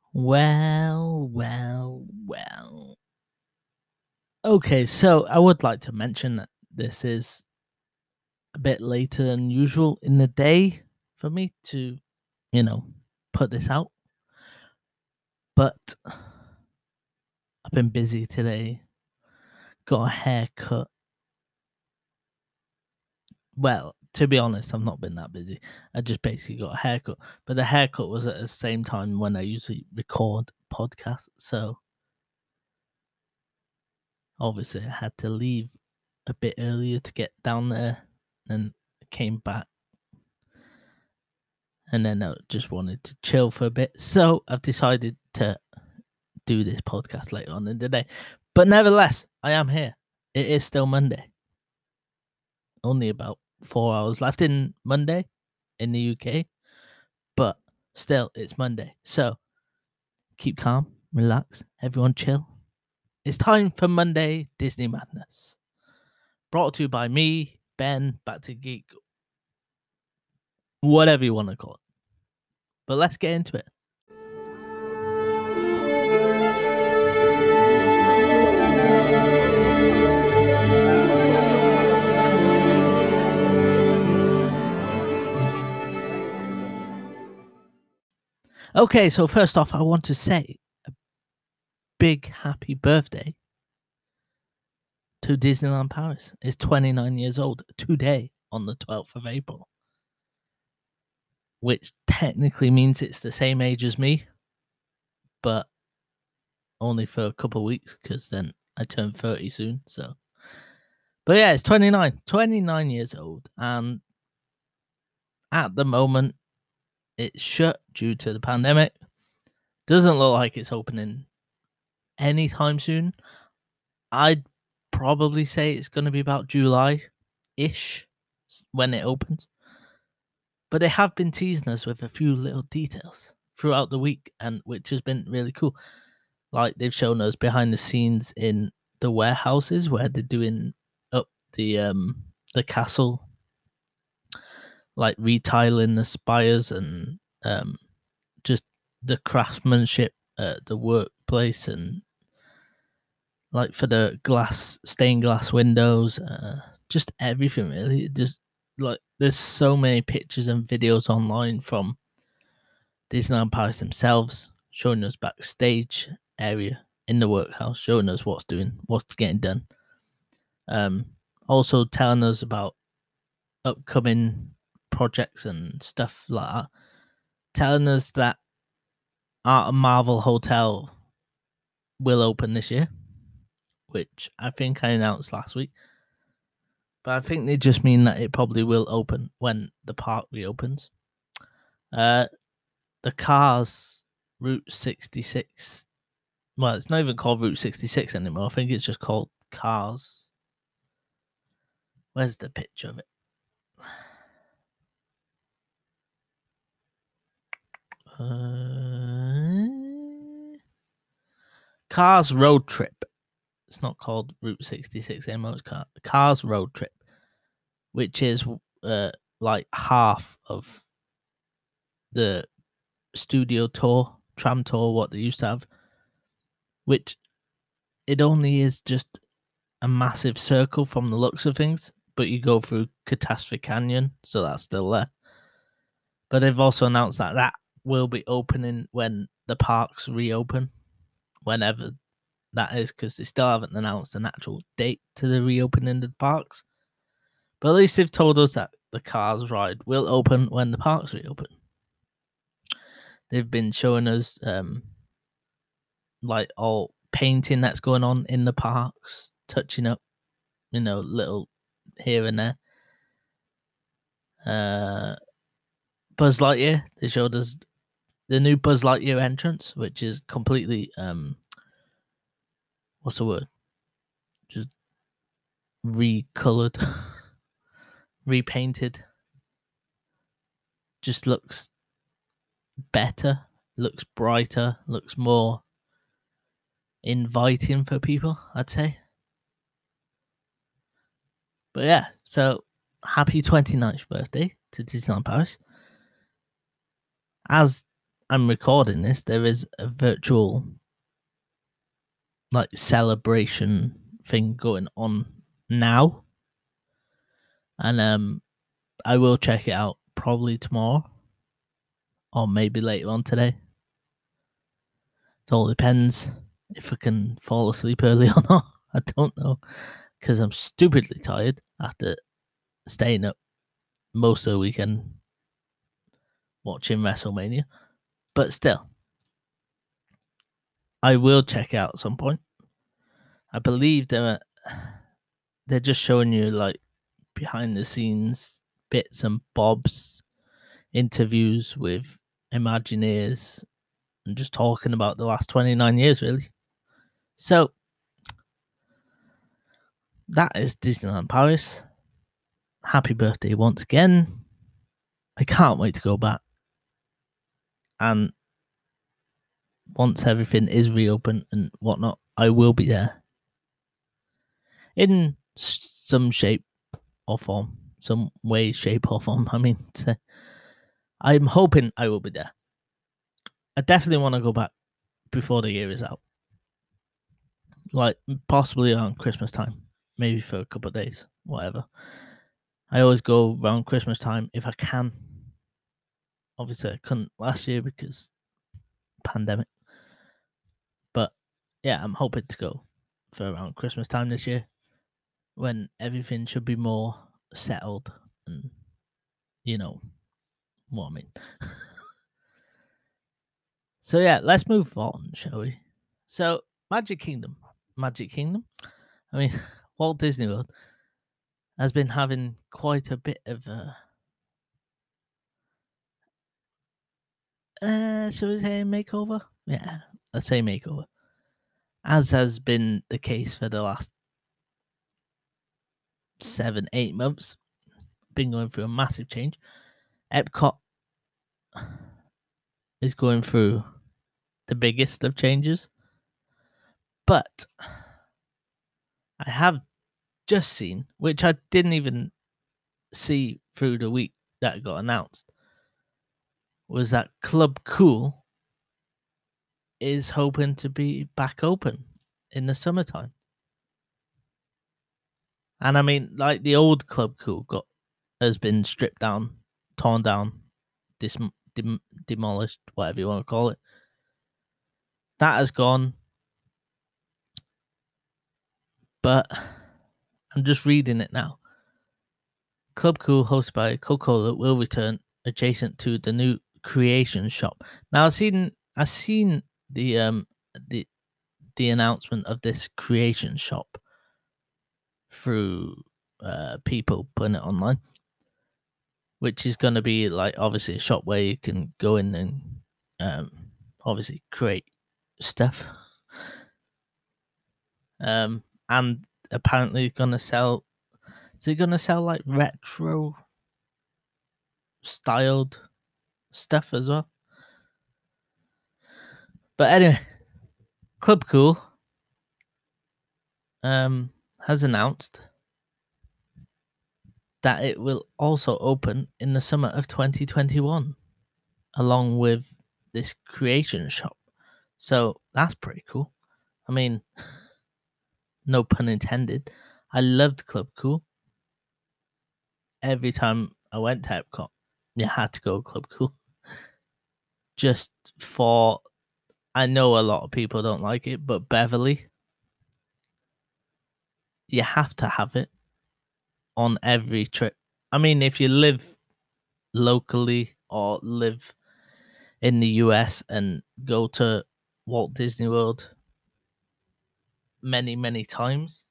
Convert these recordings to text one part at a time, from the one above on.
Well. Okay, so I would like to mention that this is a bit later than usual in the day for me to, you know, put this out. But I've been busy today. Got a haircut. Well, to be honest, I've not been that busy. I just basically got a haircut. But the haircut was at the same time when I usually record podcasts. So obviously I had to leave a bit earlier to get down there and came back. And then I just wanted to chill for a bit. So I've decided to do this podcast later on in the day. But nevertheless, I am here. It is still Monday. Only about 4 hours left in Monday in the UK. But still, it's Monday. So keep calm, relax, everyone chill. It's time for Monday Disney Madness. Brought to you by me, Ben, Back to Geek, whatever you want to call it. But let's get into it. Okay, so first off, I want to say a big happy birthday to Disneyland Paris. It's 29 years old today on the 12th of April, which technically means it's the same age as me, but only for a couple of weeks because then I turn 30 soon. So, but yeah, it's 29 years old, and at the moment it's shut due to the pandemic. Doesn't look like it's opening anytime soon. I'd probably say it's going to be about July-ish when it opens. But they have been teasing us with a few little details throughout the week, and which has been really cool. Like they've shown us behind the scenes in the warehouses where they're doing up the castle, like retiling the spires and just the craftsmanship at the workplace, and like for the stained glass windows, just everything really. Just like there's so many pictures and videos online from Disneyland Paris themselves showing us backstage area in the workhouse, showing us what's getting done. Also telling us about upcoming projects and stuff like that. Telling us that Art of Marvel Hotel will open this year, which I think I announced last week. But I think they just mean that it probably will open when the park reopens. The Cars Route 66. Well, it's not even called Route 66 anymore. I think it's just called Cars. Where's the picture of it? Cars Road Trip. It's not called Route 66 anymore. It's Cars Road Trip, which is like half of the studio tour, tram tour, what they used to have, which it only is just a massive circle from the looks of things, but you go through Catastrophe Canyon, so that's still there. But they've also announced that that will be opening when the parks reopen, whenever that is, because they still haven't announced an actual date to the reopening of the parks. But at least they've told us that the Cars ride will open when the parks reopen. They've been showing us like all painting that's going on in the parks, touching up, little here and there. Buzz Lightyear, they showed us the new Buzz Lightyear entrance, which is completely what's the word? Just recolored, repainted. Just looks better, looks brighter, looks more inviting for people, I'd say. But yeah, so happy 29th birthday to Disneyland Paris. As I'm recording this, there is a virtual like celebration thing going on now, and I will check it out probably tomorrow or maybe later on today. It all depends if I can fall asleep early or not. I don't know, because I'm stupidly tired after staying up most of the weekend watching WrestleMania. But still, I will check it out at some point. I believe they're just showing you like behind the scenes bits and bobs, interviews with Imagineers, and just talking about the last 29 years, really. So that is Disneyland Paris. Happy birthday once again. I can't wait to go back. And once everything is reopened and whatnot, I will be there in some shape or form, some way, shape or form. I mean, I'm hoping I will be there. I definitely want to go back before the year is out, like possibly around Christmas time, maybe for a couple of days, whatever. I always go around Christmas time if I can. Obviously, I couldn't last year because pandemic. But yeah, I'm hoping to go for around Christmas time this year, when everything should be more settled and you know what I mean. So yeah, let's move on, shall we? So Magic Kingdom. I mean, Walt Disney World has been having quite a bit of shall we say makeover? Yeah, let's say makeover. As has been the case for the last 7-8 months. Been going through a massive change. Epcot is going through the biggest of changes. But I have just seen, which I didn't even see through the week that got announced, was that Club Cool is hoping to be back open in the summertime. And I mean, like the old Club Cool has been stripped down, torn down, demolished, whatever you want to call it. That has gone. But I'm just reading it now. Club Cool, hosted by Coca-Cola, will return adjacent to the new Creation Shop. Now I've seen the announcement of this Creation Shop through people putting it online, which is going to be like obviously a shop where you can go in and obviously create stuff. And apparently going to sell. Is it going to sell like retro styled stuff as well? But anyway, Club Cool has announced that it will also open in the summer of 2021, along with this Creation Shop. So that's pretty cool. I mean, no pun intended. I loved Club Cool. Every time I went to Epcot, you had to go Club Cool. Just for, I know a lot of people don't like it, but Beverly, you have to have it on every trip. I mean, if you live locally or live in the US and go to Walt Disney World many, many times,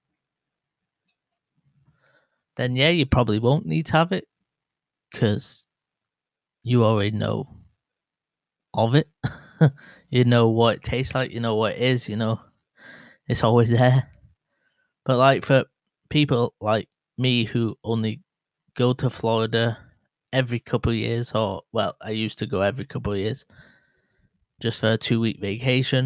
then yeah, you probably won't need to have it because you already know of it. You know what it tastes like, you know what it is, you know, it's always there. But like for people like me who only go to Florida every couple of years, or well, I used to go every couple of years just for a 2-week vacation,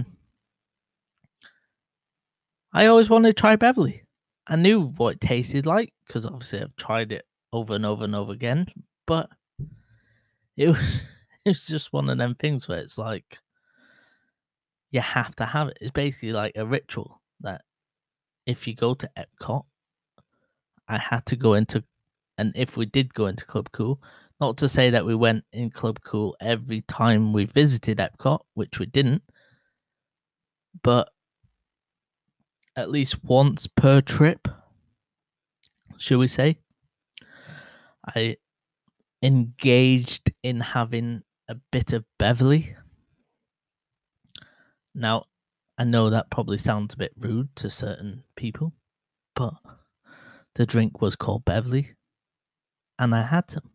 I always wanted to try Beverly. I knew what it tasted like because obviously I've tried it over and over and over again, but it was it's just one of them things where it's like you have to have it. It's basically like a ritual that if you go to Epcot, I had to go into, and if we did go into Club Cool, not to say that we went in Club Cool every time we visited Epcot, which we didn't, but at least once per trip, should we say, I engaged in having a bit of Beverly. Now, I know that probably sounds a bit rude to certain people, but the drink was called Beverly, and I had some.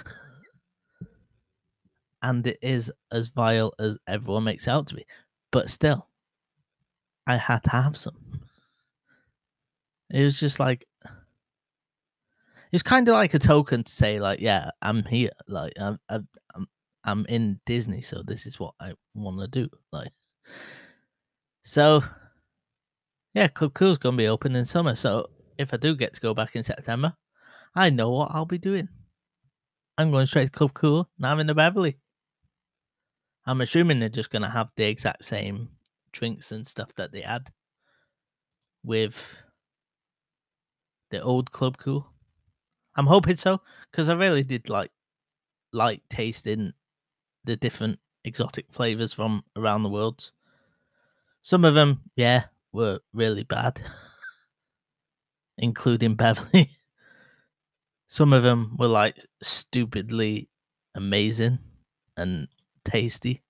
And it is as vile as everyone makes it out to be. But still, I had to have some. It was just like, it's kind of like a token to say, like, yeah, I'm here. Like, I'm in Disney, so this is what I want to do. Like, so yeah, Club Cool's gonna be open in summer. So if I do get to go back in September, I know what I'll be doing. I'm going straight to Club Cool, and I'm in the Beverly. I'm assuming they're just gonna have the exact same drinks and stuff that they had with the old Club Cool. I'm hoping so, because I really did like tasting the different exotic flavors from around the world. Some of them, yeah, were really bad, including Beverly. Some of them were like stupidly amazing and tasty.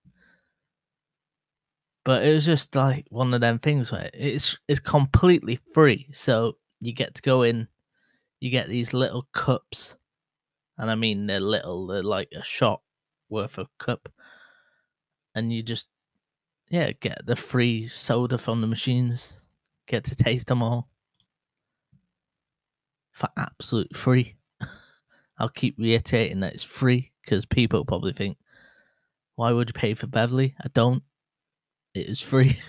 But it was just like one of them things where it's completely free. So you get to go in, you get these little cups, and I mean they're little, they're like a shot worth of cup, and you just get the free soda from the machines, get to taste them all for absolute free. I'll keep reiterating that it's free because people probably think, why would you pay for Beverly? I don't. It is free.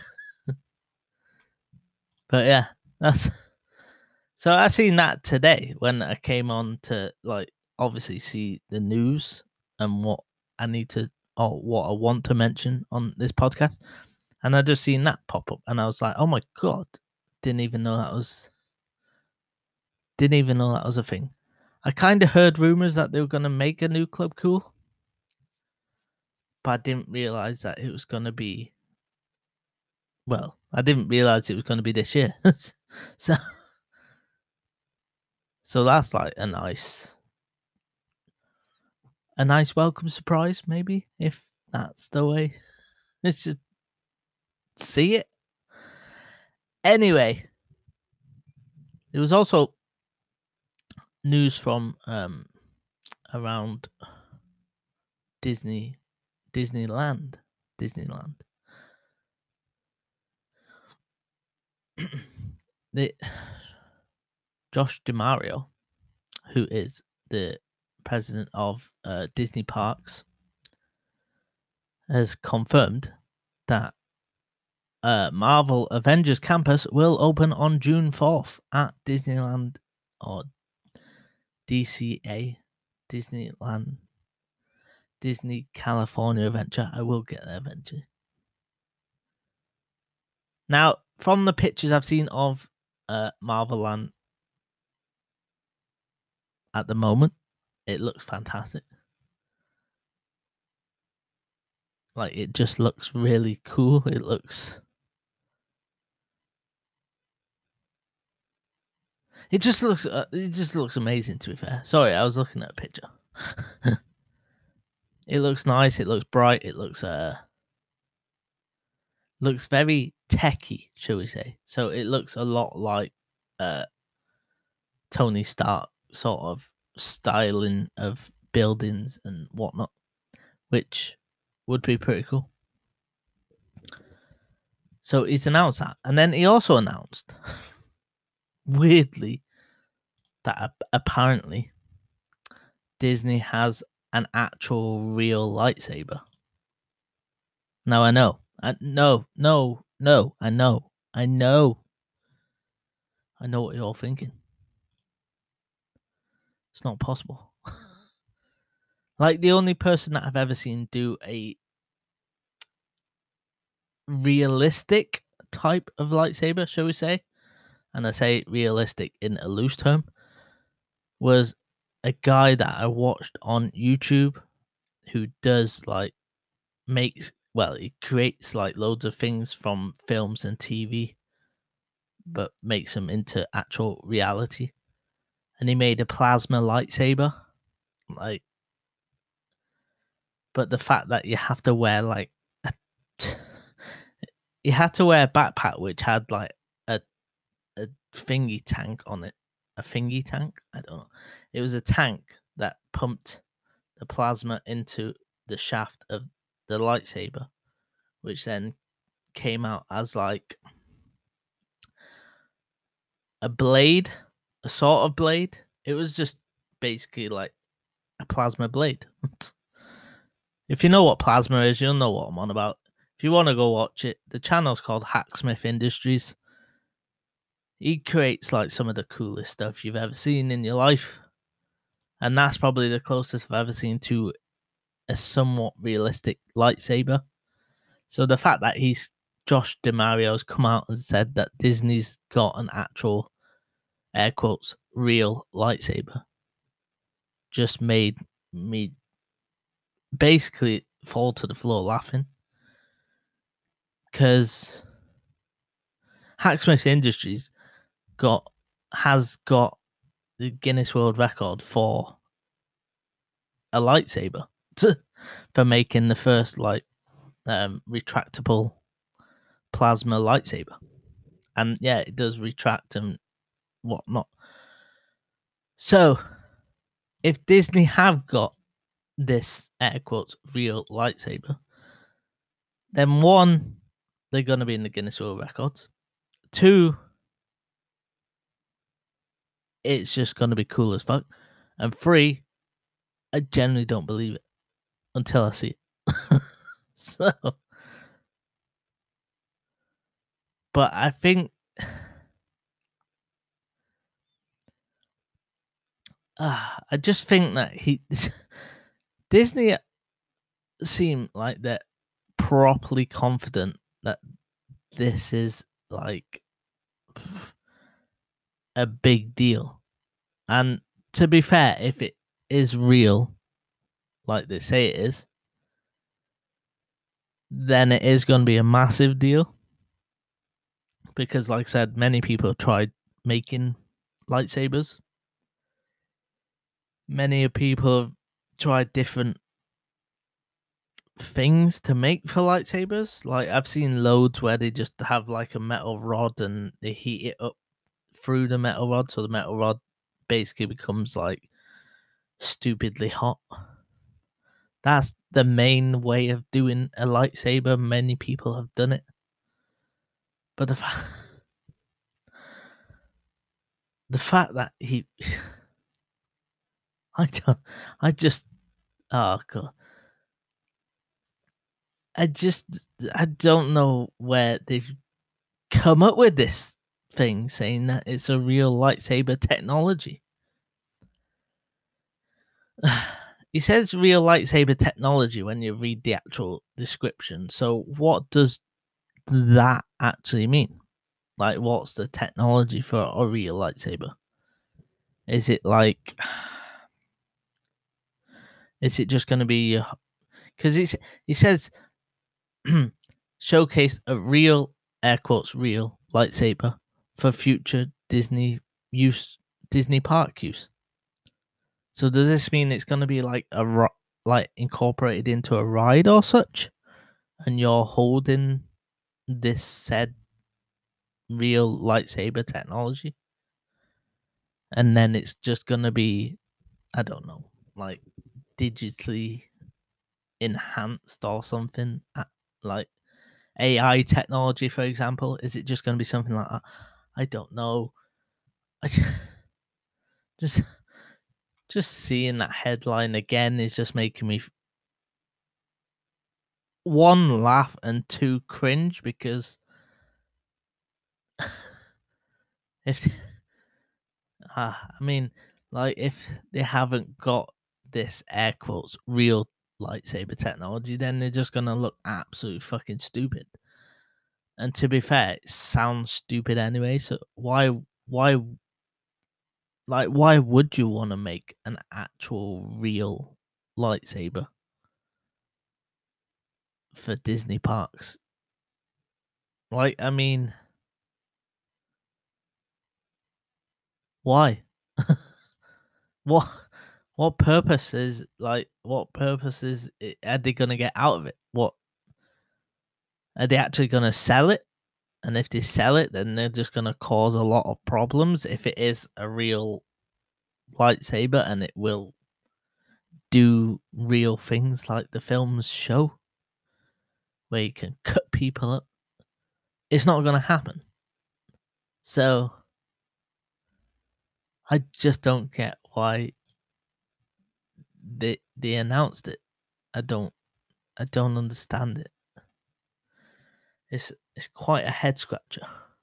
But yeah, that's so I seen that today when I came on to like obviously see the news and what I need to or what I want to mention on this podcast. And I just seen that pop up and I was like, oh my god, didn't even know that was a thing. I kind of heard rumors that they were going to make a new Club Cool, but I didn't realize that it was going to be. Well, I didn't realize it was going to be this year. so, so that's like a nice welcome surprise, maybe if that's the way. Let's just see it. Anyway, there was also news from around Disneyland. the Josh DeMario, who is the president of Disney Parks, has confirmed that Marvel Avengers Campus will open on June 4th at Disneyland or DCA, Disneyland, Disney California Adventure. I will get there eventually. Now, from the pictures I've seen of Marvel Land at the moment, it looks fantastic. Like, it just looks really cool. It just looks amazing, to be fair. Sorry, I was looking at a picture. It looks nice, it looks bright, it looks very techy, shall we say. So it looks a lot like Tony Stark sort of styling of buildings and whatnot, which would be pretty cool. So he's announced that. And then he also announced, weirdly, that apparently Disney has an actual real lightsaber. Now I know. I know what you're all thinking. It's not possible. Like the only person that I've ever seen do a realistic type of lightsaber, shall we say, and I say realistic in a loose term, was a guy that I watched on YouTube who does like he creates like loads of things from films and TV, but makes them into actual reality. And he made a plasma lightsaber, like, but the fact that you have to wear like a, you had to wear a backpack which had like a a thingy tank on it, a thingy tank. I don't know. It was a tank that pumped the plasma into the shaft of the lightsaber, which then came out as like a blade, a sort of blade. It was just basically like a plasma blade. If you know what plasma is, you'll know what I'm on about. If you want to go watch it, the channel's called Hacksmith Industries. He creates like some of the coolest stuff you've ever seen in your life. And that's probably the closest I've ever seen to a somewhat realistic lightsaber. So the fact that Josh DeMario's come out and said that Disney's got an actual air quotes real lightsaber just made me basically fall to the floor laughing, because Hacksmith Industries has got the Guinness World Record for a lightsaber for making the first retractable plasma lightsaber. And yeah, it does retract and whatnot. So if Disney have got this air quotes real lightsaber, then one, they're gonna be in the Guinness World Records. Two, it's just gonna be cool as fuck. And three, I generally don't believe it until I see it. So, but I think I just think that Disney seem like they're properly confident that this is like a big deal. And to be fair, if it is real, like they say it is, then it is going to be a massive deal. Because, like I said, many people have tried making lightsabers. Many people have tried different things to make for lightsabers. Like, I've seen loads where they just have like a metal rod and they heat it up through the metal rod, so the metal rod basically becomes like stupidly hot. That's the main way of doing a lightsaber. Many people have done it. But the fact that I just, oh god. I don't know where they've come up with this thing saying that it's a real lightsaber technology. He says real lightsaber technology when you read the actual description. So what does that actually mean? Like, what's the technology for a real lightsaber? Is it like, is it just going to be? Because he says showcase a real air quotes real lightsaber for future Disney park use. So does this mean it's going to be like like incorporated into a ride or such, and you're holding this said real lightsaber technology, and then it's just going to be, I don't know, like digitally enhanced or something, like AI technology, for example? Is it just going to be something like that? I don't know. I just just seeing that headline again is just making me one laugh and two cringe, because if I mean, like, if they haven't got this air quotes real lightsaber technology, then they're just gonna look absolutely fucking stupid. And to be fair, it sounds stupid anyway. So why would you want to make an actual real lightsaber for Disney parks? Like, I mean, why? what what purpose is are they gonna get out of it? What are they actually gonna sell it? And if they sell it, then they're just gonna cause a lot of problems if it is a real lightsaber and it will do real things like the films show, where you can cut people up. It's not gonna happen. So I just don't get why they announced it. I don't understand it. It's quite a head scratcher.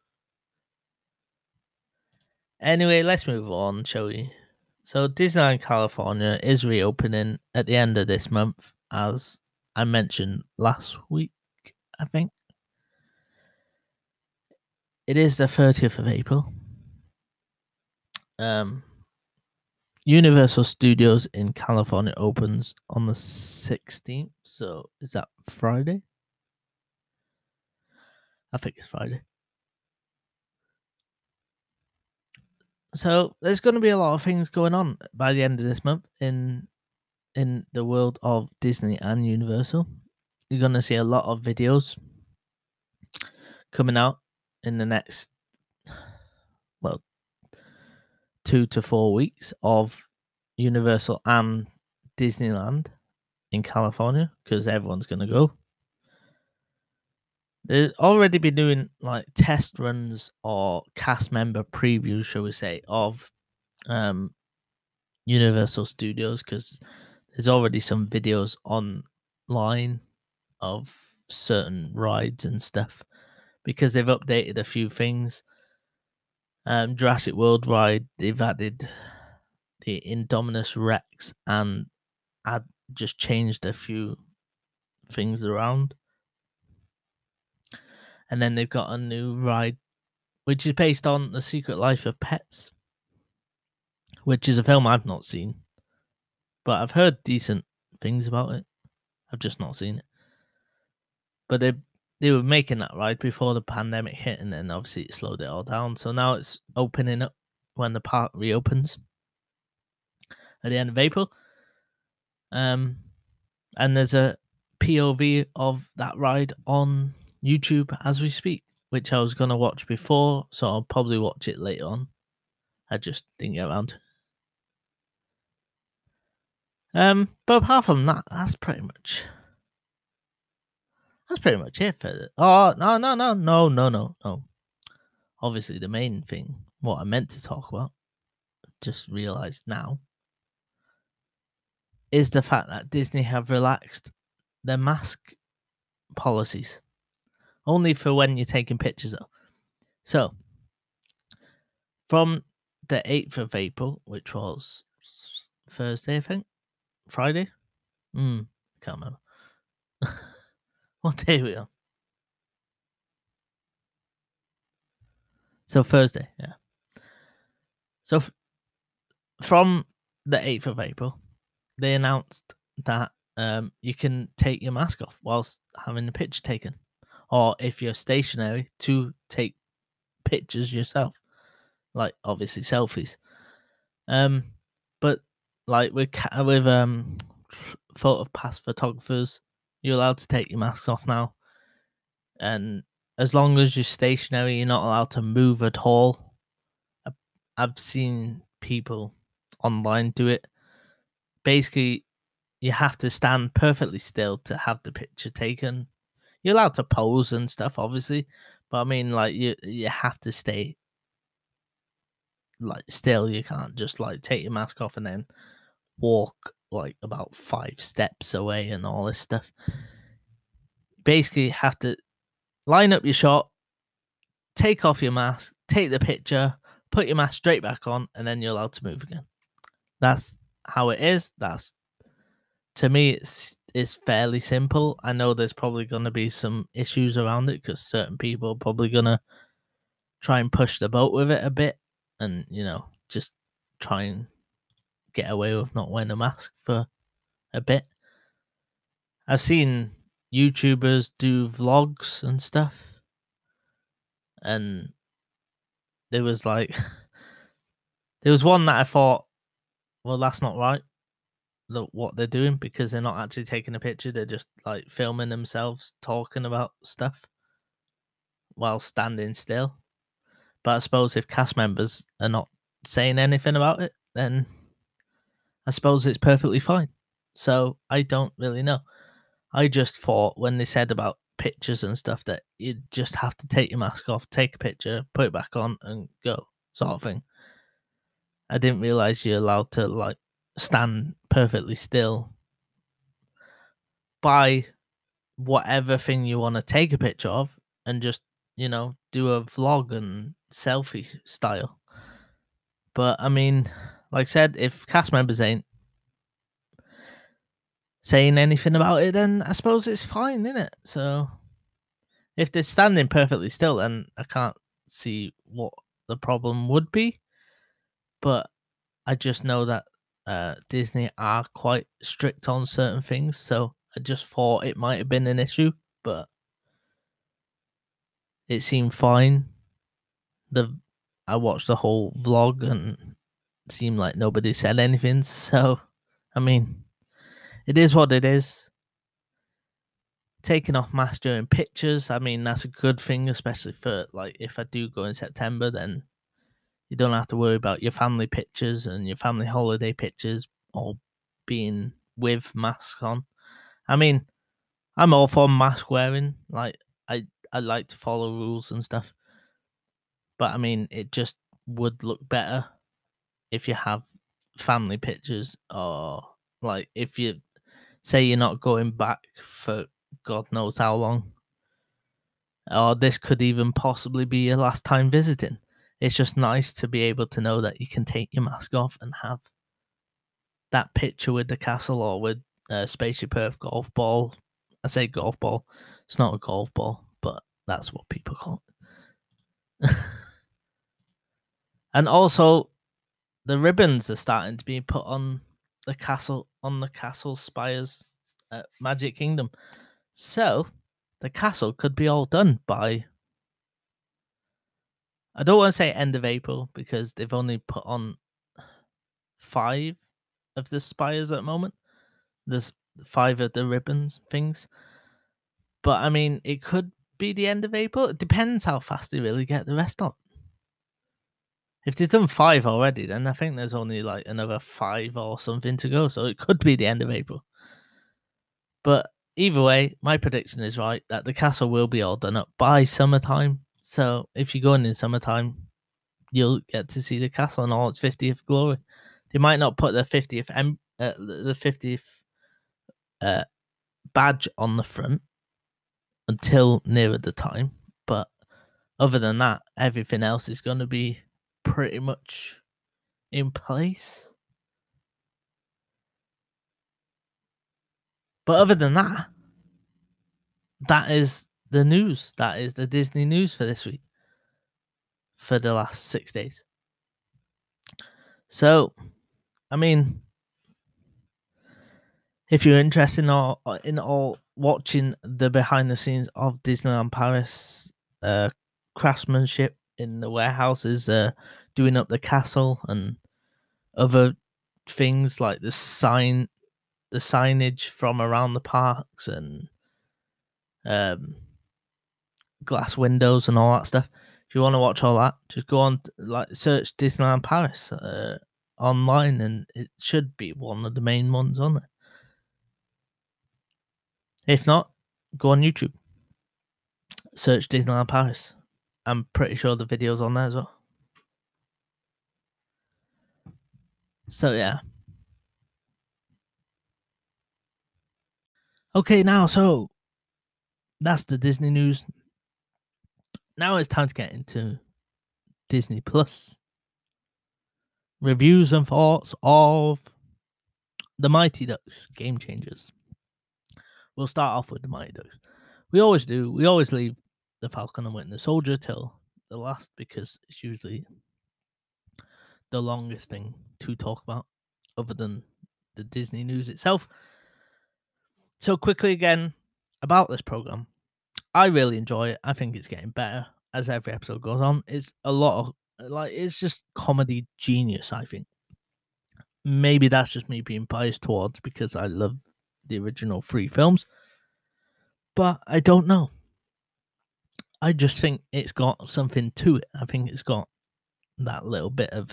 Anyway, let's move on, shall we? So Disneyland California is reopening at the end of this month, as I mentioned last week, I think. It is the 30th of April. Universal Studios in California opens on the 16th. So is that Friday? I think it's Friday. So there's going to be a lot of things going on by the end of this month in the world of Disney and Universal. You're going to see a lot of videos coming out in the next 2 to 4 weeks of Universal and Disneyland in California, because everyone's going to go. They've already been doing like test runs or cast member previews, shall we say, of Universal Studios, because there's already some videos online of certain rides and stuff, because they've updated a few things. Jurassic World ride, they've added the Indominus Rex and just changed a few things around. And then they've got a new ride, which is based on The Secret Life of Pets, which is a film I've not seen, but I've heard decent things about it. I've just not seen it. But they were making that ride before the pandemic hit, and then obviously it slowed it all down. So now it's opening up when the park reopens at the end of April. And there's a POV of that ride on YouTube as we speak, which I was going to watch before, so I'll probably watch it later on. I just didn't get around to it. But apart from that, that's pretty much it for it. Oh, no. Obviously, the main thing, what I meant to talk about, just realised now, is the fact that Disney have relaxed their mask policies. Only for when you're taking pictures, though. So, from the 8th of April, which was Thursday, I think? Friday? Can't remember. What day are we on? So, Thursday, yeah. So, from the 8th of April, they announced that you can take your mask off whilst having a picture taken, or if you're stationary, to take pictures yourself, like obviously selfies. But like with photo pass photographers, you're allowed to take your masks off now, and as long as you're stationary, you're not allowed to move at all. I've seen people online do it. Basically, you have to stand perfectly still to have the picture taken. You're allowed to pose and stuff, obviously, but I mean, like you have to stay like still. You can't just like take your mask off and then walk like about 5 steps away and all this stuff. Basically, you have to line up your shot, take off your mask, take the picture, put your mask straight back on, and then you're allowed to move again. That's how it is. That's, to me, it's fairly simple. I know there's probably going to be some issues around it because certain people are probably going to try and push the boat with it a bit, and just try and get away with not wearing a mask for a bit. I've seen YouTubers do vlogs and stuff, and there was like there was one that I thought, well, that's not right. Look what they're doing, because they're not actually taking a picture, they're just like filming themselves talking about stuff while standing still. But I suppose if cast members are not saying anything about it, then I suppose it's perfectly fine. So I don't really know. I just thought when they said about pictures and stuff that you just have to take your mask off, take a picture, put it back on, and go, sort of thing. I didn't realize you're allowed to like stand perfectly still by whatever thing you want to take a picture of, and just do a vlog and selfie style. But I mean, like I said, if cast members ain't saying anything about it, then I suppose it's fine, isn't it? So if they're standing perfectly still, then I can't see what the problem would be. But I just know that Disney are quite strict on certain things, so I just thought it might have been an issue, but it seemed fine. I watched the whole vlog and it seemed like nobody said anything. So, I mean, it is what it is. Taking off mask during pictures, I mean, that's a good thing, especially for like if I do go in September, then you don't have to worry about your family pictures and your family holiday pictures all being with masks on. I mean, I'm all for mask wearing. Like, I like to follow rules and stuff. But I mean, it just would look better if you have family pictures, or like if you say you're not going back for God knows how long, or this could even possibly be your last time visiting. It's just nice to be able to know that you can take your mask off and have that picture with the castle or with Spaceship Earth golf ball. I say golf ball. It's not a golf ball, but that's what people call it. And also, the ribbons are starting to be put on the castle spires at Magic Kingdom. So the castle could be all done by, I don't want to say end of April because they've only put on 5 of the spires at the moment. There's 5 of the ribbons things. But I mean, it could be the end of April. It depends how fast they really get the rest on. If they've done 5 already, then I think there's only like another 5 or something to go. So it could be the end of April. But either way, my prediction is right that the castle will be all done up by summertime. So if you go in summertime, you'll get to see the castle in all its 50th glory. They might not put the 50th badge on the front until nearer the time, but other than that, everything else is going to be pretty much in place. But other than that, that is the news. That is the Disney news for this week, for the last 6 days. So, I mean, if you're interested in all watching the behind the scenes of Disneyland Paris, craftsmanship in the warehouses, doing up the castle and other things like the signage from around the parks and glass windows and all that stuff. If you want to watch all that, just go on, like search Disneyland Paris online, and it should be one of the main ones on there. If not, go on YouTube, search Disneyland Paris. I'm pretty sure the video's on there as well. So yeah. Okay, now so that's the Disney news. Now it's time to get into Disney Plus reviews and thoughts of the Mighty Ducks Game Changers. We'll start off with the Mighty Ducks. We always do. We always leave the Falcon and Winter Soldier till the last because it's usually the longest thing to talk about, other than the Disney news itself. So quickly again about this program. I really enjoy it. I think it's getting better as every episode goes on. It's a lot of it's just comedy genius, I think. Maybe that's just me being biased towards because I love the original 3 films. But I don't know. I just think it's got something to it. I think it's got that little bit of,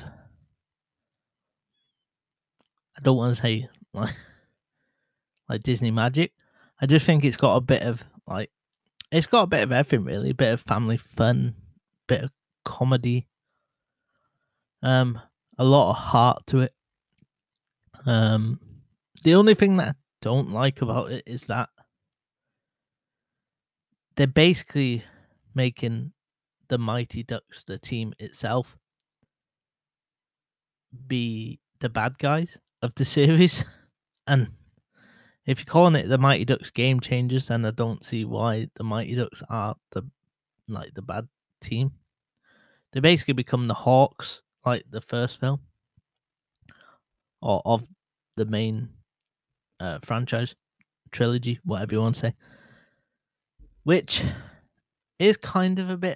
I don't want to say like Disney magic. I just think it's got a bit of it's got a bit of everything really, a bit of family fun, bit of comedy, a lot of heart to it. The only thing that I don't like about it is that they're basically making the Mighty Ducks, the team itself, be the bad guys of the series. And if you're calling it the Mighty Ducks Game Changers, then I don't see why the Mighty Ducks are the bad team. They basically become the Hawks, like the first film, or of the main franchise trilogy, whatever you want to say, which is kind of a bit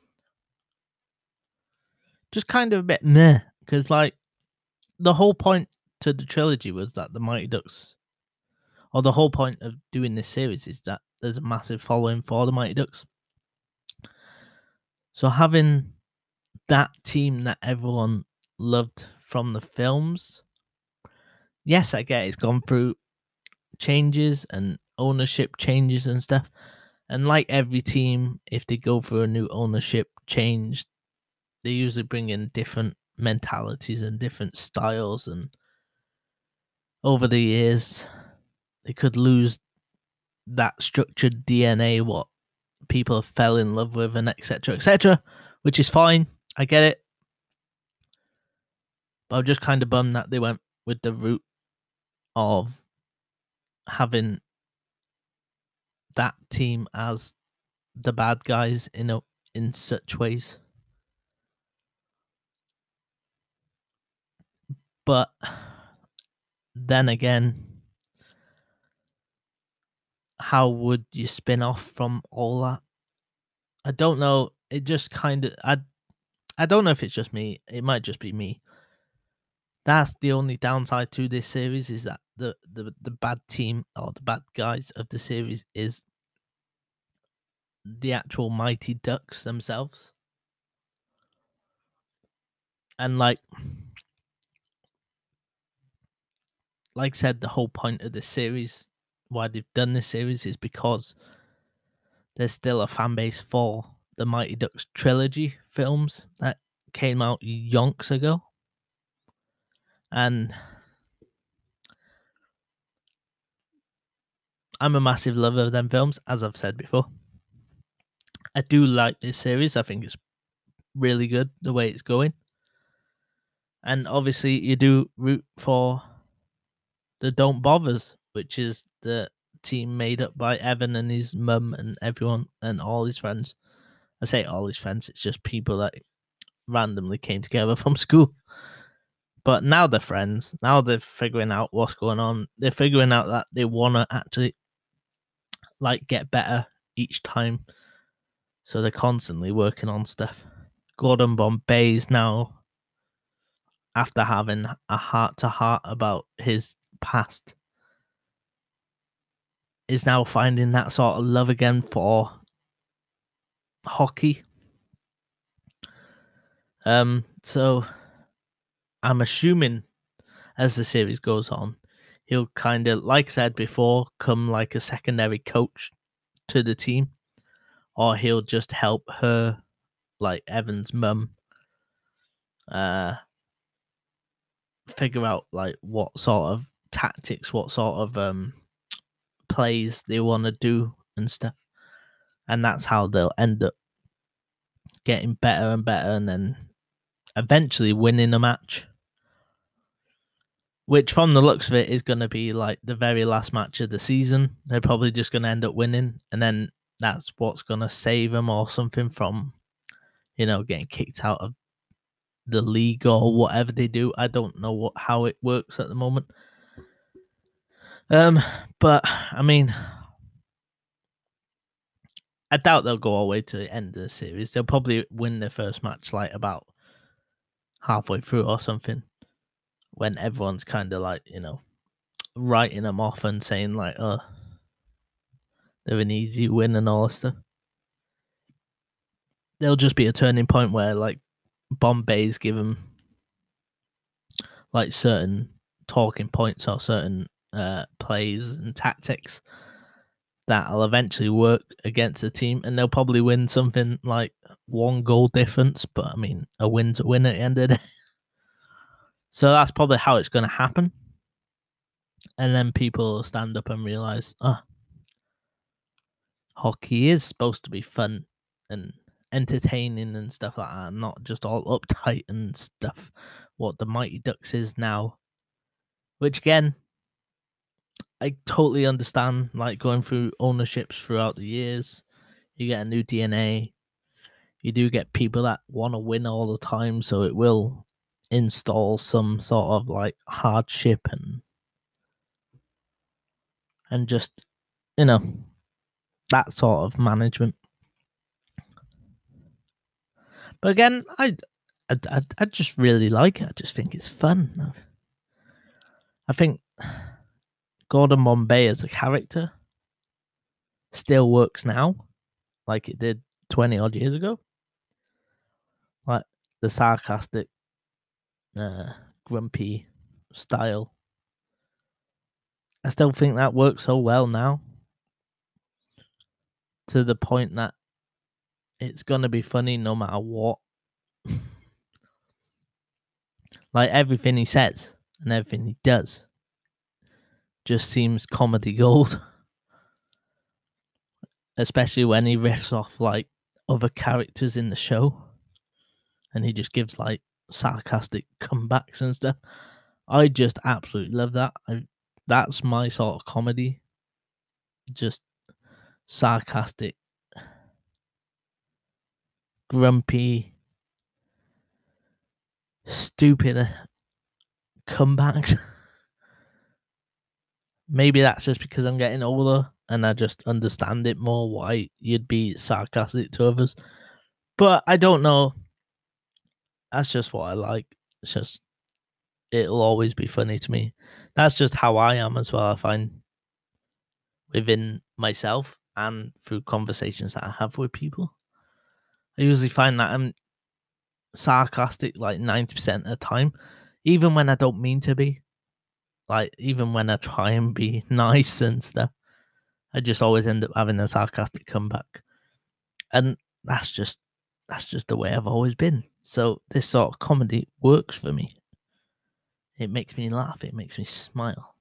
meh, because like the whole point to the trilogy was that the Mighty Ducks, or the whole point of doing this series is that there's a massive following for the Mighty Ducks. So having that team that everyone loved from the films, yes, I get it's gone through changes and ownership changes and stuff. And like every team, if they go through a new ownership change, they usually bring in different mentalities and different styles. And over the years, they could lose that structured DNA, what people fell in love with, and etc., which is fine. I get it. But I'm just kind of bummed that they went with the route of having that team as the bad guys in such ways. But then again, how would you spin off from all that? I don't know. It just kind of I don't know if it's just me. It might just be me. That's the only downside to this series, is that the bad team or the bad guys of the series is the actual Mighty Ducks themselves. And like I said, the whole point of this series, why they've done this series, is because there's still a fan base for the Mighty Ducks trilogy films that came out yonks ago. And I'm a massive lover of them films, as I've said before. I do like this series. I think it's really good the way it's going. And obviously, you do root for the Don't Bothers, which is the team made up by Evan and his mum and everyone and all his friends. I say all his friends, it's just people that randomly came together from school. But now they're friends. Now they're figuring out what's going on. They're figuring out that they want to actually get better each time. So they're constantly working on stuff. Gordon Bombay's now, after having a heart-to-heart about his past, is now finding that sort of love again for hockey. So I'm assuming as the series goes on, he'll kind of, like I said before, come like a secondary coach to the team, or he'll just help her, like Evan's mum, figure out like what sort of tactics, what sort of plays they want to do and stuff. And that's how they'll end up getting better and better, and then eventually winning a match, which from the looks of it is going to be like the very last match of the season. They're probably just going to end up winning, and then that's what's going to save them or something from, getting kicked out of the league or whatever they do. I don't know how it works at the moment. But I mean, I doubt they'll go all the way to the end of the series. They'll probably win their first match like about halfway through or something, when everyone's kind of like, writing them off and saying like, oh, they're an easy win and all that stuff. There'll just be a turning point where like Bombay's give them like certain talking points or certain plays and tactics that'll eventually work against the team, and they'll probably win something like 1 goal difference. But I mean, a win's a win at the end of the day. So that's probably how it's going to happen. And then people will stand up and realize, hockey is supposed to be fun and entertaining and stuff like that, not just all uptight and stuff. What the Mighty Ducks is now, which again, I totally understand. Like going through ownerships throughout the years, you get a new DNA. You do get people that want to win all the time, so it will install some sort of like hardship and just that sort of management. But again, I just really like it. I just think it's fun. I think Gordon Bombay as a character still works now, like it did 20 odd years ago. Like the sarcastic, grumpy style. I still think that works so well now, to the point that it's gonna be funny no matter what. Like everything he says and everything he does just seems comedy gold. Especially when he riffs off like other characters in the show and he just gives like sarcastic comebacks and stuff. I just absolutely love that. That's my sort of comedy. Just sarcastic, grumpy, stupid comebacks. Maybe that's just because I'm getting older and I just understand it more, why you'd be sarcastic to others. But I don't know. That's just what I like. It's just, it'll always be funny to me. That's just how I am as well, I find, within myself and through conversations that I have with people. I usually find that I'm sarcastic like 90% of the time, even when I don't mean to be. Like, even when I try and be nice and stuff, I just always end up having a sarcastic comeback. And that's just the way I've always been. So this sort of comedy works for me. It makes me laugh. It makes me smile.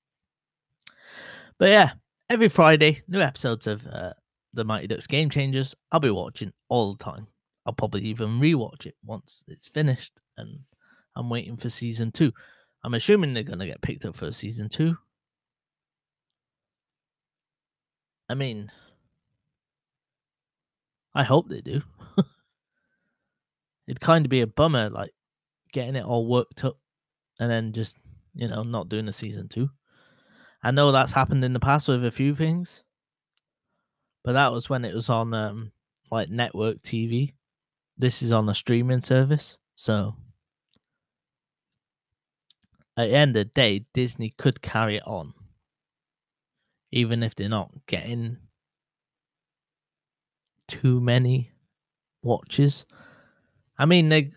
But yeah, every Friday, new episodes of the Mighty Ducks Game Changers. I'll be watching all the time. I'll probably even rewatch it once it's finished, and I'm waiting for season 2. I'm assuming they're gonna get picked up for season 2. I mean, I hope they do. It'd kind of be a bummer, like getting it all worked up and then just not doing a season 2. I know that's happened in the past with a few things, but that was when it was on like network TV. This is on a streaming service, so at the end of the day, Disney could carry it on, even if they're not getting too many watches. I mean, they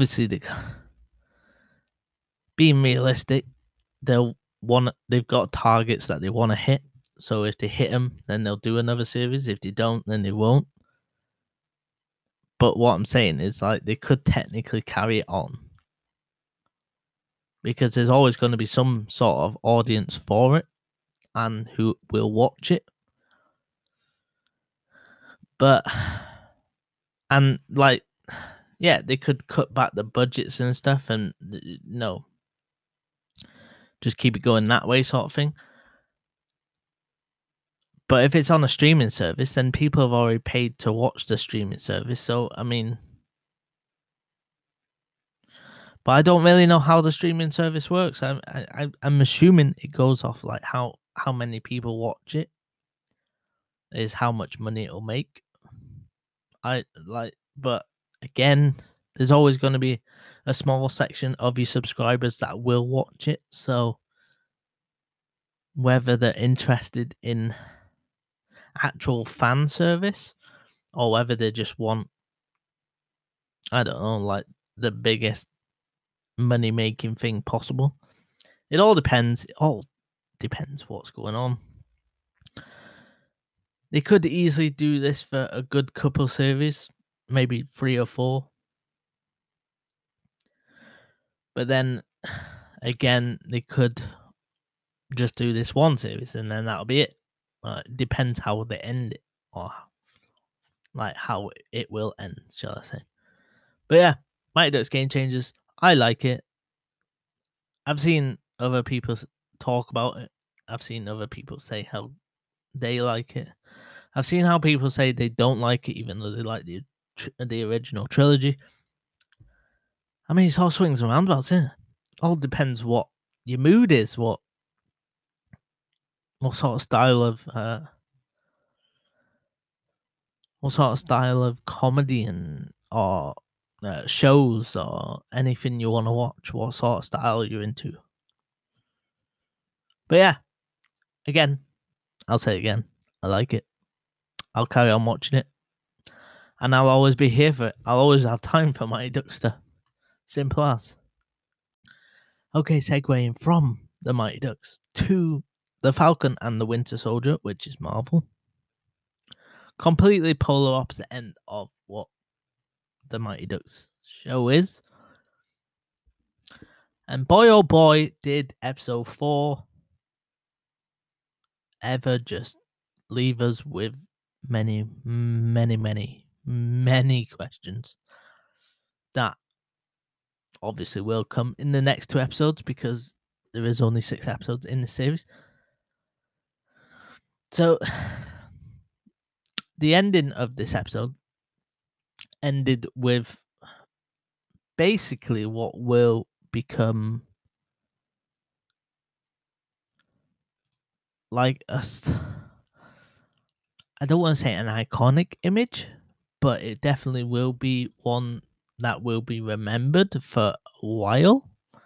being realistic, they've got targets that they want to hit. So if they hit them, then they'll do another series. If they don't, then they won't. But what I'm saying is, like, they could technically carry it on, because there's always going to be some sort of audience for it and who will watch it. But, and like, yeah, they could cut back the budgets and stuff, and no, just keep it going that way, sort of thing. But if it's on a streaming service, then people have already paid to watch the streaming service. So, I mean, but I don't really know how the streaming service works. I'm assuming it goes off like how many people watch it is how much money it'll make. But again, there's always going to be a small section of your subscribers that will watch it. So whether they're interested in actual fan service or whether they just want, I don't know, like the biggest money making thing possible. It all depends. It all depends what's going on. They could easily do this for a good couple series, maybe 3 or 4. But then again, they could just do this one series and then that'll be it. It depends how they end it, or like how it will end, shall I say. But yeah, Mighty Ducks Game Changers, I like it. I've seen other people talk about it. I've seen other people say how they like it. I've seen how people say they don't like it, even though they like the original trilogy. I mean, it's all swings and roundabouts, isn't it? All depends what your mood is, what sort of style of comedy and or shows or anything you want to watch, what sort of style you're into. But yeah, again, I'll say it again, I like it. I'll carry on watching it, and I'll always be here for it. I'll always have time for Mighty Ducks stuff. Simple as. Okay, segueing from the Mighty Ducks to the Falcon and the Winter Soldier, which is Marvel. Completely polar opposite end of what the Mighty Ducks show is. And boy oh boy, did episode 4 ever just leave us with many, many, many, many questions that obviously will come in the next 2 episodes because there is only 6 episodes in the series. So the ending of this episode ended with basically what will become like I don't want to say an iconic image, but it definitely will be one that will be remembered for a while.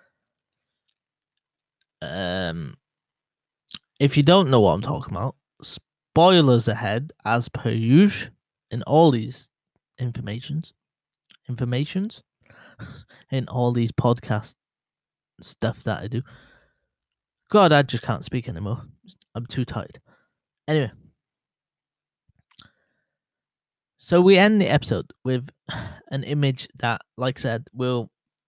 If you don't know what I'm talking about, spoilers ahead, as per usual, in all these informations, in all these podcast stuff that I do. God, I just can't speak anymore. I'm too tired. Anyway, so we end the episode with an image that, like I said, will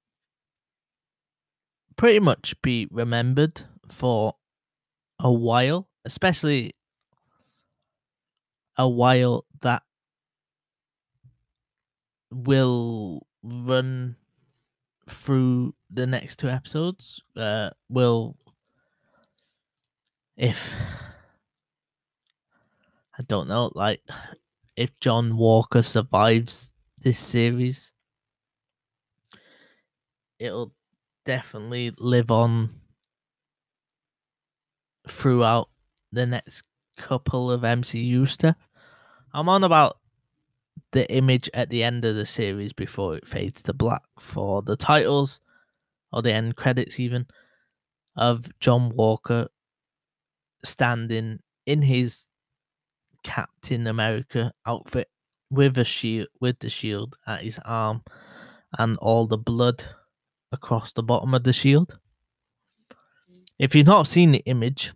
pretty much be remembered for a while, especially a while that will run through the next 2 episodes. Will, if I don't know, like if John Walker survives this series, it'll definitely live on throughout the next couple of MCU stuff. I'm on about the image at the end of the series before it fades to black for the titles or the end credits, even, of John Walker standing in his Captain America outfit with a shield, with the shield at his arm, and all the blood across the bottom of the shield. If you've not seen the image,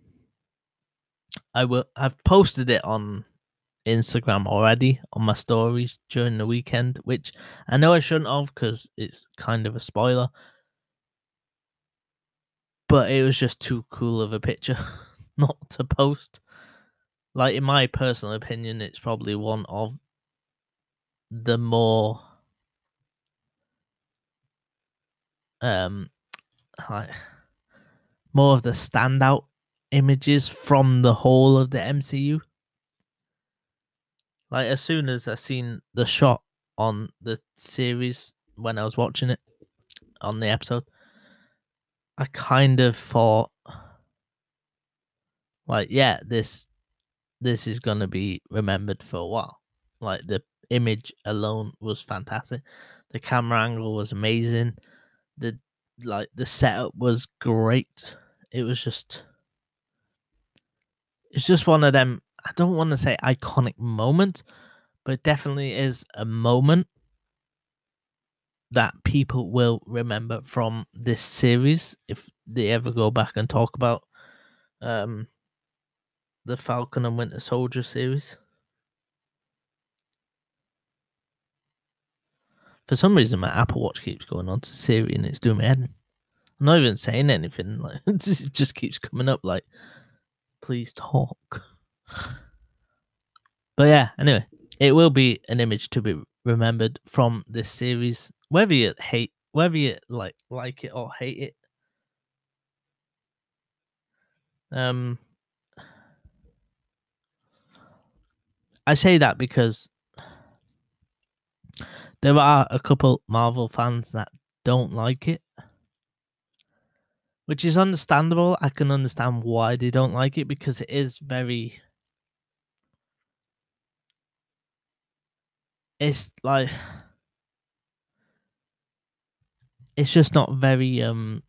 I've posted it on Instagram already on my stories during the weekend, which I know I shouldn't have because it's kind of a spoiler, but it was just too cool of a picture not to post. Like, in my personal opinion, it's probably one of the more like more of the standout images from the whole of the MCU. Like, as soon as I seen the shot on the series when I was watching it on the episode, I kind of thought, like, yeah, this is gonna be remembered for a while. Like, the image alone was fantastic. The camera angle was amazing. The setup was great. It was just It's just one of them. I don't want to say iconic moments, but it definitely is a moment that people will remember from this series if they ever go back and talk about um the Falcon and Winter Soldier series. For some reason, my Apple Watch keeps going on to Siri and it's doing my head in. I'm not even saying anything. Like, it just keeps coming up like, please talk. But yeah, anyway, it will be an image to be remembered from this series, whether you like it or hate it. I say that because there are a couple Marvel fans that don't like it, which is understandable. I can understand why they don't like it because it is very. It's like it's just not very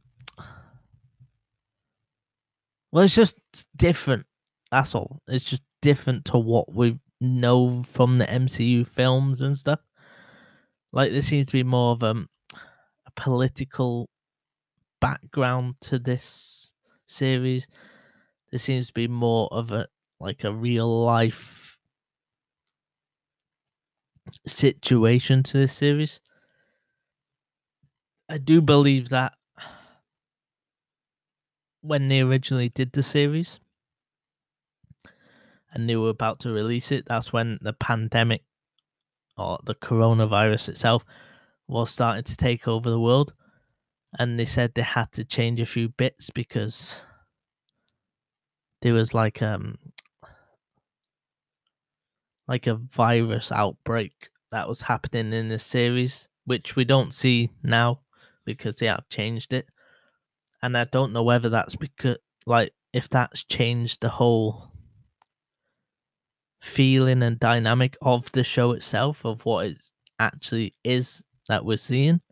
well, it's just different. That's all. It's just different to what we know from the MCU films and stuff. Like, there seems to be more of a political background to this series. There seems to be more of a real life situation to this series. I do believe that when they originally did the series and they were about to release it, that's when the pandemic or the coronavirus itself was starting to take over the world. And they said they had to change a few bits because there was like a virus outbreak that was happening in this series, which we don't see now because they have changed it. And I don't know whether that's because, like, if that's changed the whole feeling and dynamic of the show itself, of what it actually is that we're seeing.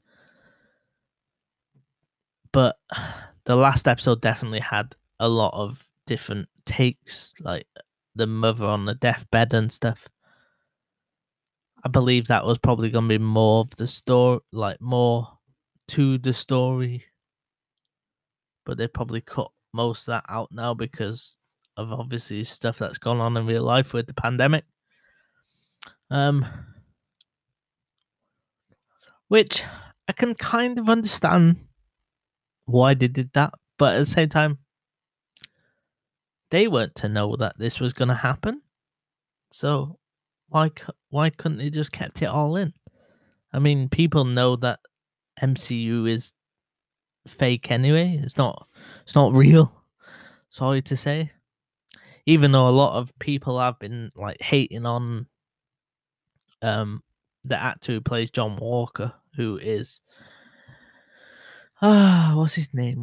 But the last episode definitely had a lot of different takes, like the mother on the deathbed and stuff. I believe that was probably going to be more of the story, like more to the story. But they probably cut most of that out now because of obviously stuff that's gone on in real life with the pandemic. Which I can kind of understand why they did that, but at the same time, they weren't to know that this was going to happen. So why couldn't they just kept it all in? I mean, people know that MCU is fake anyway. It's not real. Sorry to say. Even though a lot of people have been like hating on the actor who plays John Walker, who is what's his name?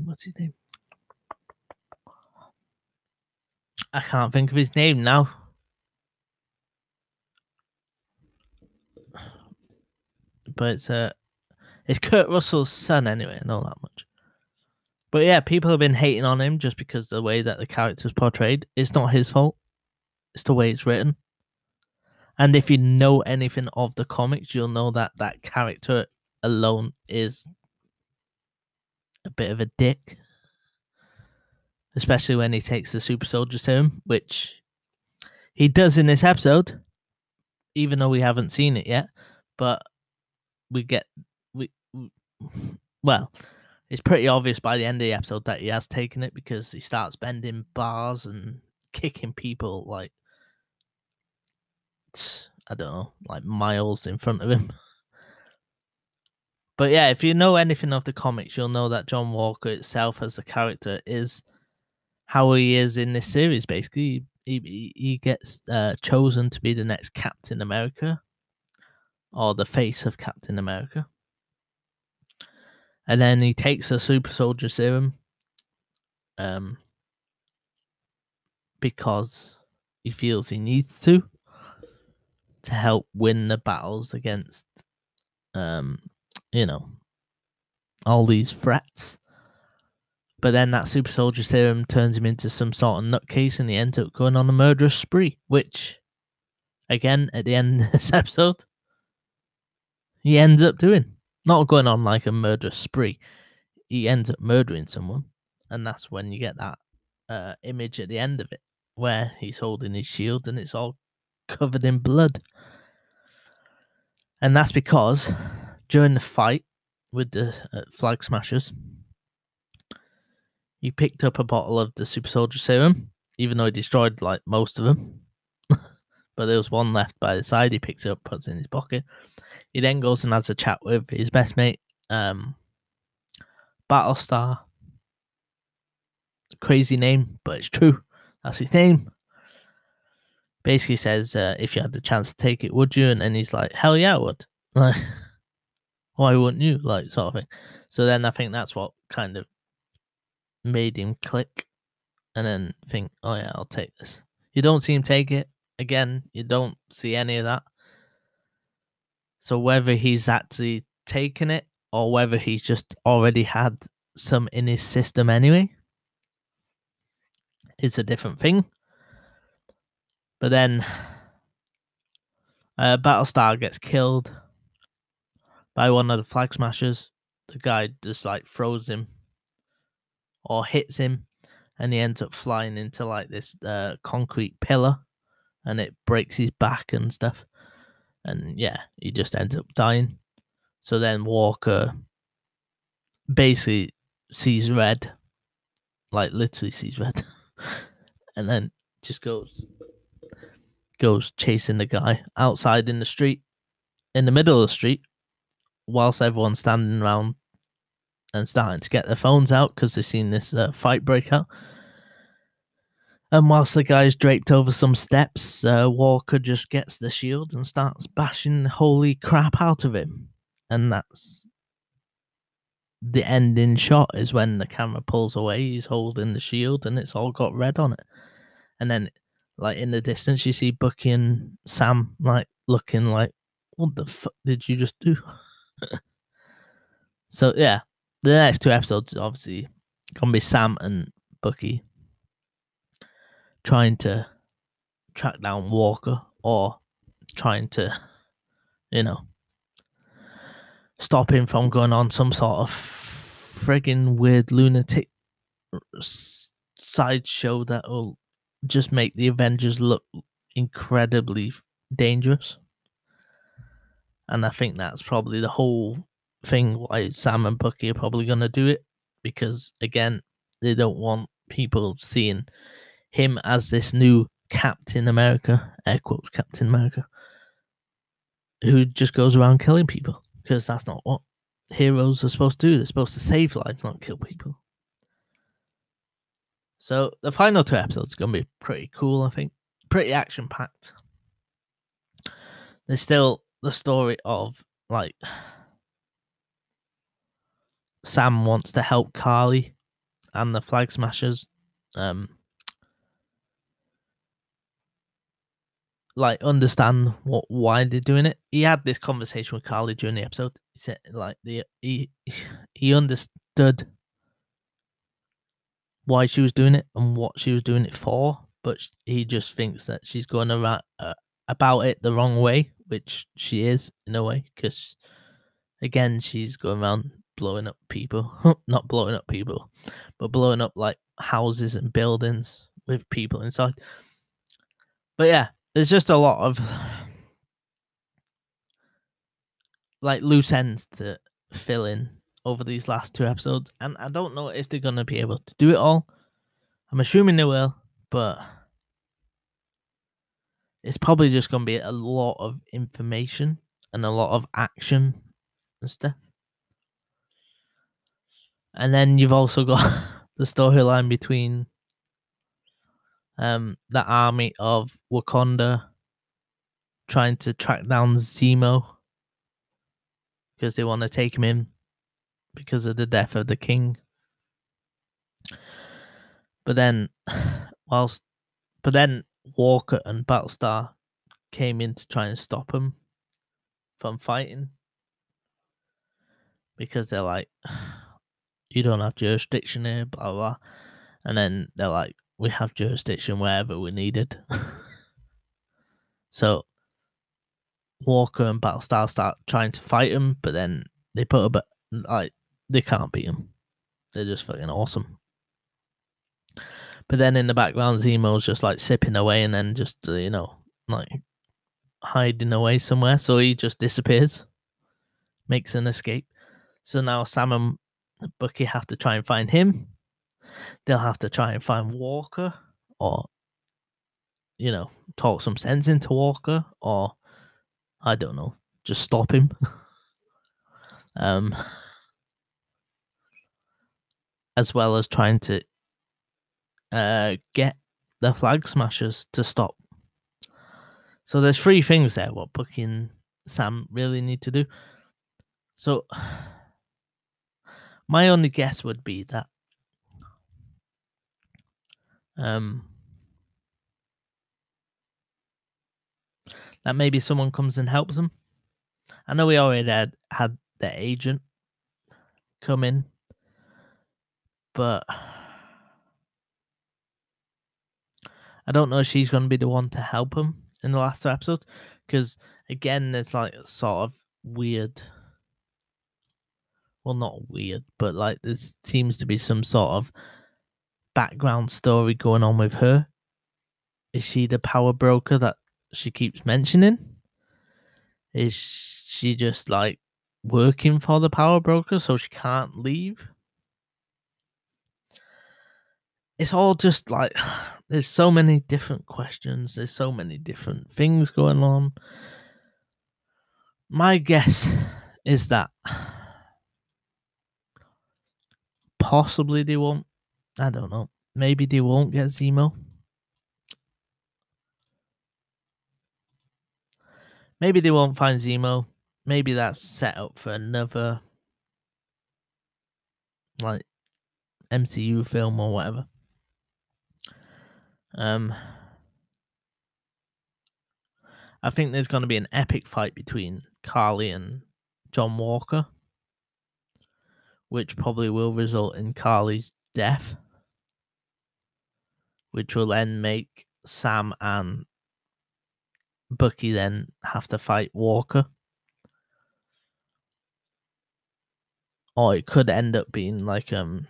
I can't think of his name now. But it's Kurt Russell's son anyway, I know that much. But yeah, people have been hating on him just because the way that the character's portrayed. It's not his fault. It's the way it's written. And if you know anything of the comics, you'll know that that character alone is a bit of a dick. Especially when he takes the super soldier to him, which he does in this episode, even though we haven't seen it yet. But we well, it's pretty obvious by the end of the episode that he has taken it because he starts bending bars and kicking people like, I don't know, like miles in front of him. But yeah, if you know anything of the comics, you'll know that John Walker itself as a character is how he is in this series. Basically, he gets chosen to be the next Captain America, or the face of Captain America. And then he takes a super soldier serum because he feels he needs to help win the battles against you know, all these threats. But then that super soldier serum turns him into some sort of nutcase, and he ends up going on a murderous spree, which, again, at the end of this episode, he ends up doing. Not going on like a murderous spree. He ends up murdering someone, and that's when you get that image at the end of it, where he's holding his shield and it's all covered in blood. And that's because during the fight with the Flag Smashers, he picked up a bottle of the super soldier serum, even though he destroyed like most of them. But there was one left by the side. He picks it up, puts it in his pocket. He then goes and has a chat with his best mate, Battlestar. Crazy name, but it's true. That's his name. Basically says, if you had the chance to take it, would you? And then he's like, hell yeah, I would. Like, why wouldn't you? Like, sort of thing. So then I think that's what kind of made him click and then think, oh yeah, I'll take this. You don't see him take it. Again, you don't see any of that. So whether he's actually taken it or whether he's just already had some in his system anyway is a different thing. But then Battlestar gets killed by one of the Flag Smashers. The guy just like throws him or hits him, and he ends up flying into like this concrete pillar, and it breaks his back and stuff. And yeah, he just ends up dying. So then Walker basically sees red, like literally sees red, and then just goes chasing the guy outside in the street, in the middle of the street, whilst everyone's standing around and starting to get their phones out because they've seen this fight break out. And whilst the guy's draped over some steps, Walker just gets the shield and starts bashing holy crap out of him. And that's the ending shot, is when the camera pulls away, he's holding the shield and it's all got red on it. And then, like, in the distance, you see Bucky and Sam, like, looking like, what the fuck did you just do? So, yeah, the next two episodes is obviously going to be Sam and Bucky trying to track down Walker, or trying to, stop him from going on some sort of friggin' weird lunatic sideshow that will just make the Avengers look incredibly dangerous. And I think that's probably the whole thing why Sam and Bucky are probably going to do it, because again, they don't want people seeing him as this new Captain America, air quotes Captain America, who just goes around killing people, because that's not what heroes are supposed to do. They're supposed to save lives, not kill people. So the final two episodes are going to be pretty cool, I think. Pretty action-packed. There's still the story of, like, Sam wants to help Carly and the Flag Smashers, like, understand why they're doing it. He had this conversation with Carly during the episode. He said, like, he understood why she was doing it and what she was doing it for, but he just thinks that she's going about it the wrong way, which she is in a way, because again, she's going around blowing up people. Not blowing up people, but blowing up like houses and buildings with people inside. But yeah, there's just a lot of like loose ends to fill in over these last two episodes, and I don't know if they're gonna be able to do it all. I'm assuming they will, but it's probably just gonna be a lot of information and a lot of action and stuff. And then you've also got the storyline between the army of Wakanda trying to track down Zemo because they want to take him in because of the death of the king. But then, Walker and Battlestar came in to try and stop him from fighting because they're like, you don't have jurisdiction here, blah blah. And then they're like, we have jurisdiction wherever we're needed. So Walker and Battlestar start trying to fight him, but then they they can't beat him. They're just fucking awesome. But then in the background, Zemo's just like sipping away and then just like hiding away somewhere. So he just disappears, makes an escape. So now Sam and Bucky have to try and find him. They'll have to try and find Walker, or talk some sense into Walker, or I don't know, just stop him. As well as trying to get the Flag Smashers to stop. So there's three things there what Bucky and Sam really need to do. So my only guess would be that that maybe someone comes and helps them. I know we already had the agent come in, but I don't know if she's going to be the one to help him in the last two episodes, because again, it's like sort of weird. Well, not weird, but like there seems to be some sort of background story going on with her. Is she the power broker that she keeps mentioning? Is she just like working for the power broker so she can't leave? It's all just like there's so many different questions, there's so many different things going on. My guess is that possibly they won't. I don't know. Maybe they won't get Zemo. Maybe they won't find Zemo. Maybe that's set up for another like MCU film or whatever. I think there's going to be an epic fight between Carly and John Walker, which probably will result in Carly's death, which will then make Sam and Bucky then have to fight Walker. Or it could end up being like I don't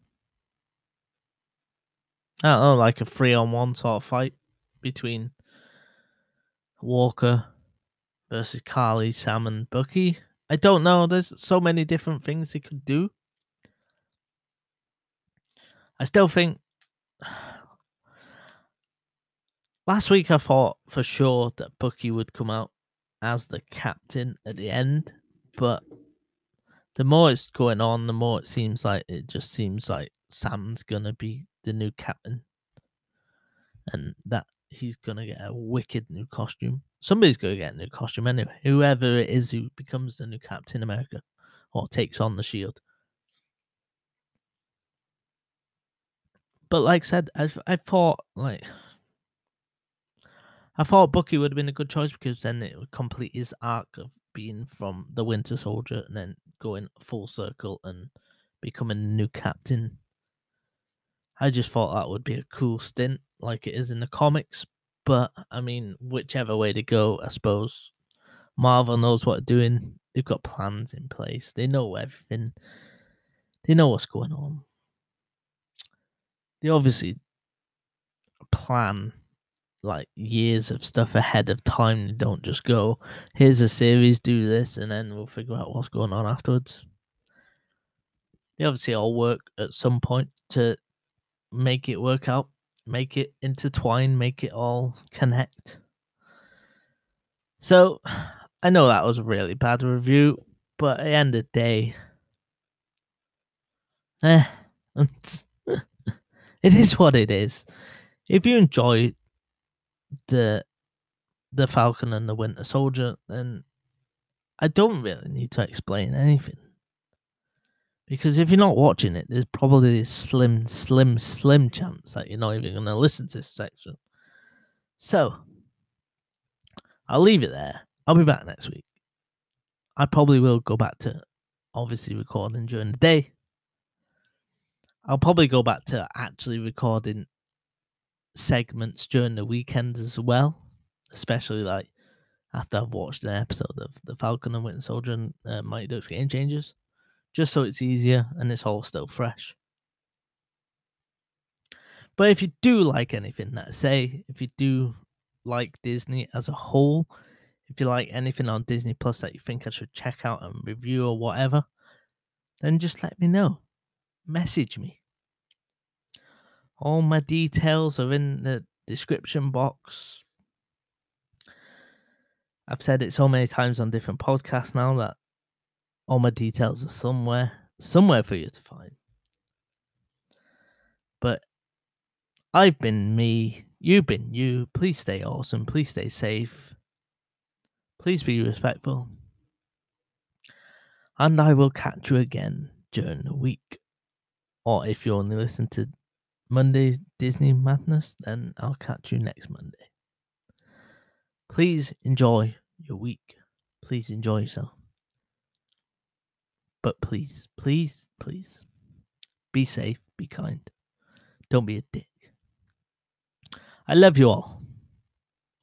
know, like a 3-on-1 sort of fight between Walker versus Carly, Sam, and Bucky. I don't know. There's so many different things they could do. I still think last week I thought for sure that Bucky would come out as the captain at the end, but the more it's going on, the more it just seems like Sam's gonna be the new captain, and that he's gonna get a wicked new costume. Somebody's gonna get a new costume anyway. Whoever it is who becomes the new Captain America or takes on the shield. But like I said, I thought Bucky would have been a good choice because then it would complete his arc of being from the Winter Soldier and then going full circle and becoming a new captain. I just thought that would be a cool stint like it is in the comics. But I mean, whichever way to go, I suppose Marvel knows what they're doing. They've got plans in place. They know everything. They know what's going on. They obviously plan like years of stuff ahead of time. They don't just go, here's a series, do this, and then we'll figure out what's going on afterwards. They obviously all work at some point to make it work out, make it intertwine, make it all connect. So I know that was a really bad review, but at the end of the day, it is what it is. If you enjoy the Falcon and the Winter Soldier, then I don't really need to explain anything. Because if you're not watching it, there's probably a slim chance that you're not even going to listen to this section. So, I'll leave it there. I'll be back next week. I probably will go back to obviously recording during the day. I'll probably go back to actually recording segments during the weekend as well, especially like after I've watched an episode of The Falcon and Winter Soldier and Mighty Ducks Game Changers, just so it's easier and it's all still fresh. But if you do like anything that I say, if you do like Disney as a whole, if you like anything on Disney Plus that you think I should check out and review or whatever, then just let me know. Message me. All my details are in the description box. I've said it so many times on different podcasts now that all my details are somewhere for you to find. But I've been me, you've been you. Please stay awesome. Please stay safe. Please be respectful. And I will catch you again during the week. Or if you only listen to Monday Disney Madness, then I'll catch you next Monday. Please enjoy your week. Please enjoy yourself. But please, please, please, be safe, be kind. Don't be a dick. I love you all.